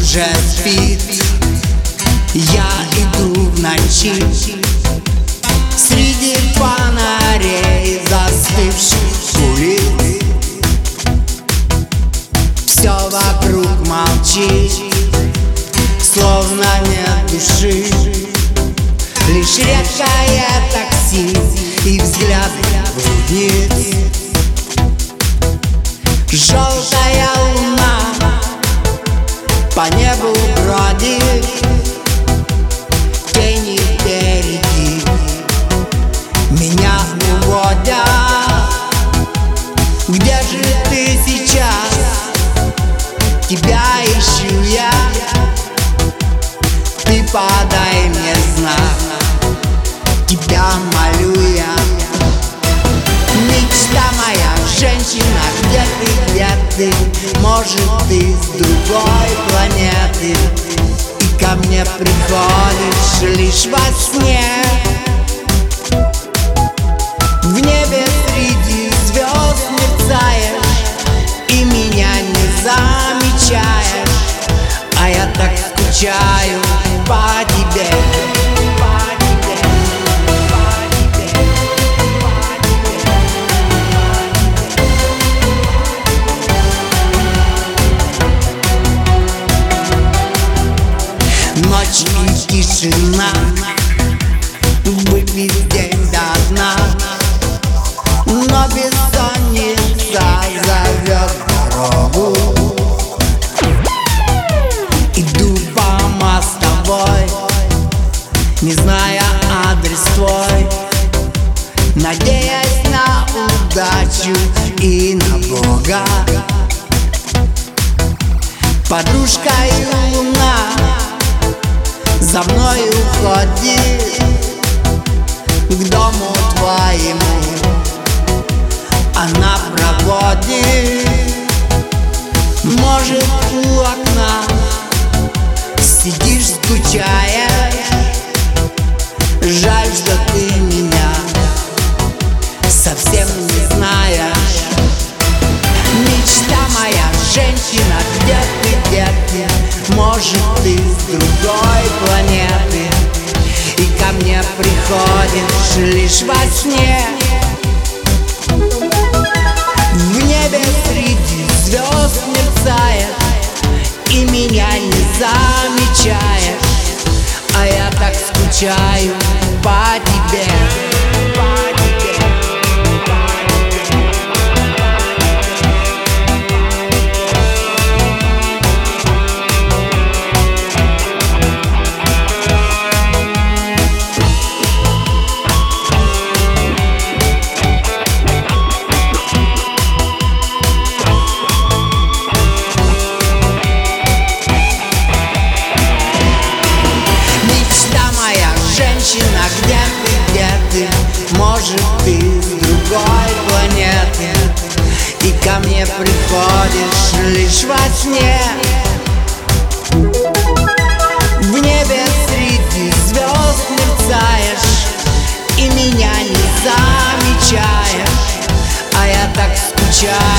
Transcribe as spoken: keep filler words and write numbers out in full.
уже спит. Я иду в ночи среди фонарей застывших улиц. Все вокруг молчит, словно нет души. Лишь редкое такси и взгляд блудниц. Желтая луна по небу бродит, тени впереди меня уводят. Где же ты сейчас? Тебя ищу я. Ты подай мне знак, тебя молю я. Мечта моя, женщина, где ты, где ты? Может, ты с другой планеты, и ко мне приходишь лишь во сне. В небе среди звезд мерцаешь и меня не замечаешь, а я так скучаю по тебе. Ночь и тишина, выпить день до дна, но бессонница зовет дорогу. Иду по мостовой, не зная адрес твой, надеясь на удачу и на Бога. Подружка и луна за мной уходит к дому твоему, она проводит. Может, у окна сидишь, скучаешь, жаль, что ты меня совсем не знаешь. Мечта моя, женщина, где ты, где ты? Может, ты с другой планеты, и ко мне приходишь лишь во сне. В небе среди звезд мерцаешь и меня не замечаешь, а я так скучаю по тебе. Женщина, где ты, где ты? Может, ты с другой планеты, и ко мне приходишь лишь во сне. В небе среди звезд мерцаешь и меня не замечаешь, а я так скучаю